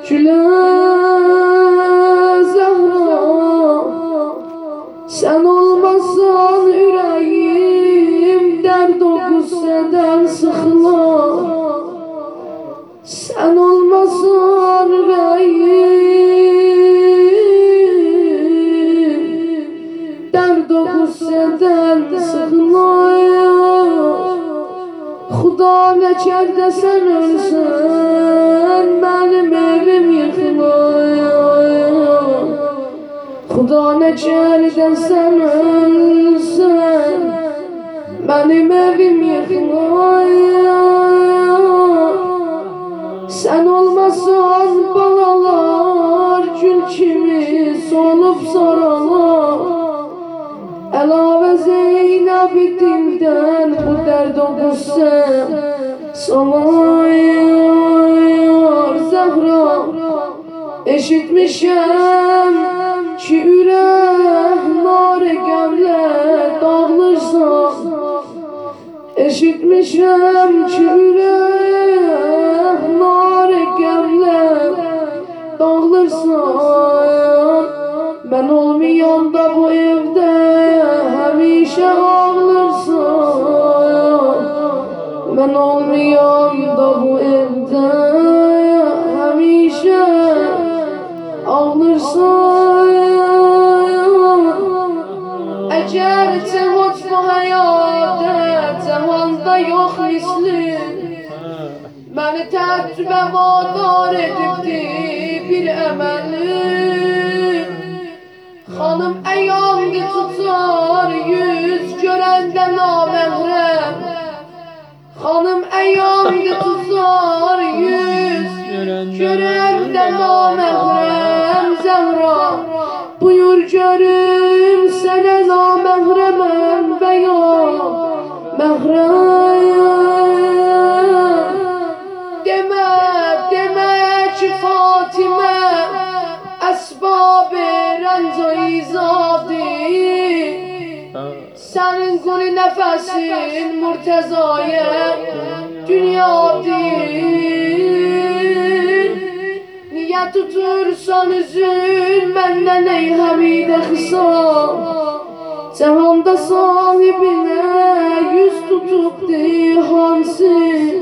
Güle Zehra, sen olmasan yüreğim dert o gusseden sıkılar. Sen olmasan yüreğim dert o gusseden sıkılar. Xuda ne kerde sen ölsen benim evim yıkılar. Xuda ne kerde sen ölsen benim evim yıkılar. Sen olmasan balalar gül kimi solup saralar. Elave Zeynep dilden bu derd o gusse salayır. Zehra, eşitmişem ki ürək nar-ı qəmlə dağılırsa. Eşitmişem ki ürək nar-ı qəmlə dağılırsa. Ben olmayan da bu evde həmişə ağlarsan. Ben olmayan da bu evde həmişə ağlarsan. Əgər cəhət bu həyatda cəhanda yox misli, məni təəccübə vadar edibdi bir əməli. Hanım əyandı tutar yüz görəndə naməhrəm. Hanım əyandı tutar yüz görəndə naməhrəm. Zəhra, buyur görüm sənə naməhrəməm və ya məhrəm. Demə ki Fatimə əsbab-ı rənc o izadı. Sənin quli nəfəsin murtezaya dünyadır. Niyə tutursan üzün məndən ey həmidə xisab? Cəhanda sahibinə yüz tutubdi hansı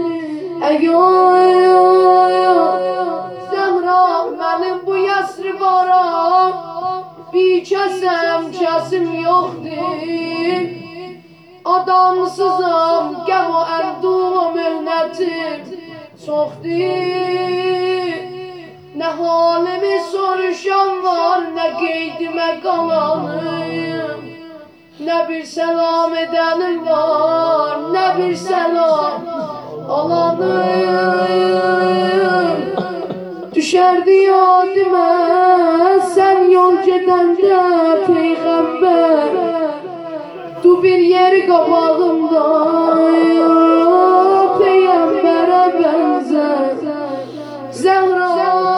əyan? Zəhra, mənim bu yasribara bir kəsim yoxdur. Adamsızam, qəm o ənduh o möhnətim çoxdur. Nə halimi soruşan var, nə qeydimə qalanım. Nə bir səlam edənim var, nə bir səlam alanım. Düşərdi yadimə sən yol gedəndə Peyğəmbər. Du bir yeri qabağımda Peyğəmbərə bənzər. Zəhra,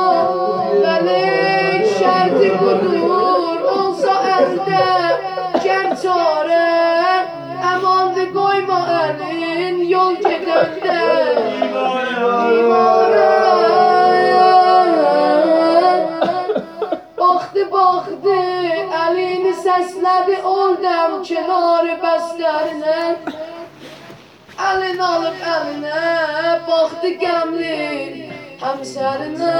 mələk şərti budur olsa əldə gər çarə. Əmandı qoyma əlin yol gedəndə imarə. Baxdı, əlini səslədi oldəm kənarı bəstərinə. Əlini alıb əlinə, baxdı qəmli həmsərinə.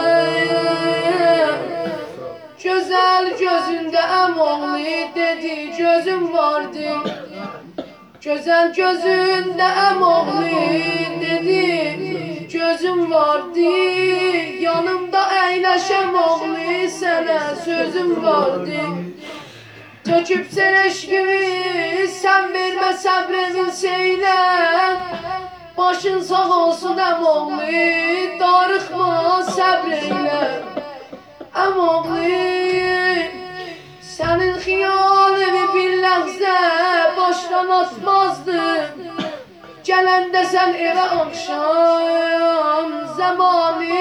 Gözəl gözündə əmoğlu dedi gözüm vardı. Gözəl gözündə əmoğlu dedi gözüm vardı. Yanımda əyləşəm oğlu sənə sözüm vardı. Töküb sen eşqimi sən vermə səbrimin seylə. Başın sağ olsun əmoğlu, darıxma səbr eylə. Əmoğlu, sənin xiyalını bir ləhzə başdan atmazdım. Gələndə sən evə axşam zamanı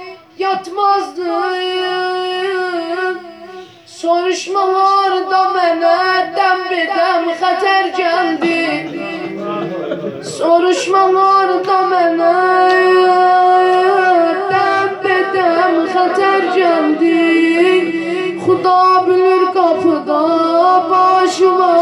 yatmazdım. Soruşma harda mənə dəm bedəm xətər gəldi. Soruşma harda mənə dəm bedəm xətər gəldi. Xuda bilir qapıda başıma